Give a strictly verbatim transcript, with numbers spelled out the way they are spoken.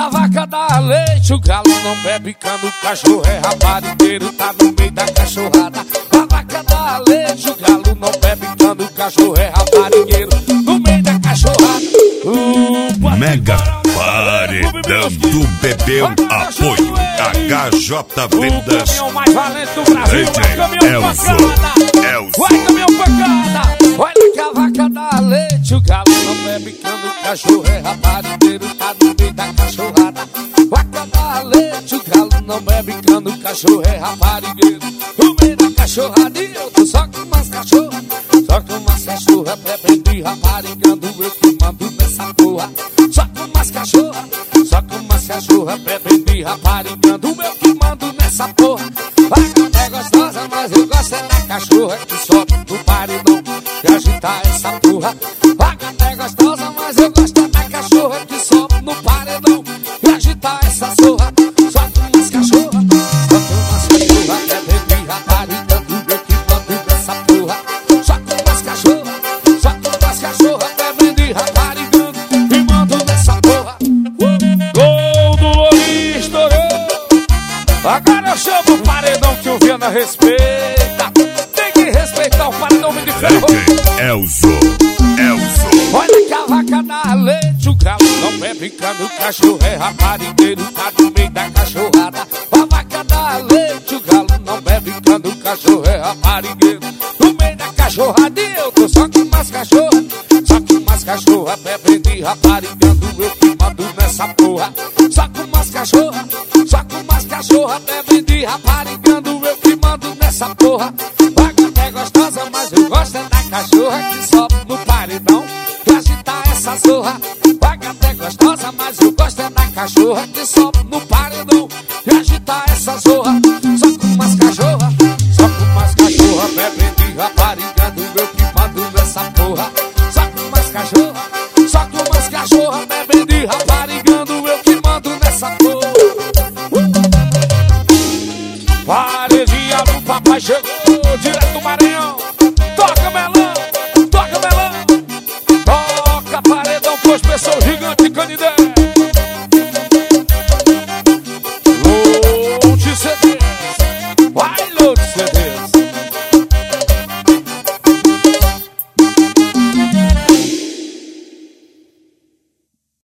a vaca dá leite, o galo não bebe cano, o cachorro é raparigueiro, tá no meio da cachorrada. A vaca dá leite, o galo não bebe cano, o cachorro é raparigueiro, no meio da cachorrada. Uh, Mega Paredão do Bebeu, apoio H J Vendas. O caminhão mais valente do Brasil, D vai caminhão J pancada, Elzo. vai caminhão pancada. Olha que a vaca dá leite, o galo não bebe cano, o cachorro é raparigueiro, tá no meio da cachorrada. Vaca dá leite, o galo não bebe cano, o cachorro é raparigueiro, no meio da cachorrada. E eu tô só com umas cachorras, só com umas cachorras bebendo e raparigando, eu que mando nessa porra. Só com umas cachorras, só com umas cachorras bebendo e raparigando, eu que mando nessa porra. Vaca é gostosa, mas eu gosto é da cachorra que sobe no paredão e agitar essa porra. Vaca é gostosa, mas eu gosto é da cachorra que sobe no paredão e agitar essa zorra. Só com umas cachorras, só com umas cachorras bebendo e raparigando, eu que mando nessa porra. Só com umas cachorras, só com umas cachorras bebendo e raparigando e mando nessa porra. Gol do Lourinho, estourou. Agora eu chamo o paredão que o Viana respeita. Tem que respeitar o paredão de ferro. D J Elzo, Elzo. Olha que a vaca dá leite, o galo não bebe cano, o cachorro é raparigueiro, tá no meio da cachorrada. A vaca dá leite, o galo não bebe cano, o cachorro é raparigueiro, no meio da cachorrada. E eu tô só com umas cachorras, só com umas cachorras bebendo e raparigando, eu que mando nessa porra. Só com umas cachorras, só com umas cachorras bebendo e raparigando, eu que mando nessa porra. Vaca é gostosa, mas eu gosto é da cachorra que sobe no paredão e agitar essa zorra. Vaca é gostosa, mas eu gosto é da cachorra que sobe no paredão e agitar essa zorra. Só com umas cachorras, só com umas cachorras bebendo e raparigando, eu que mando nessa porra. Só com umas cachorras, só com umas cachorras bebendo e raparigando, eu que mando nessa porra. Paredinha do papai chegou, direto do Maranhão.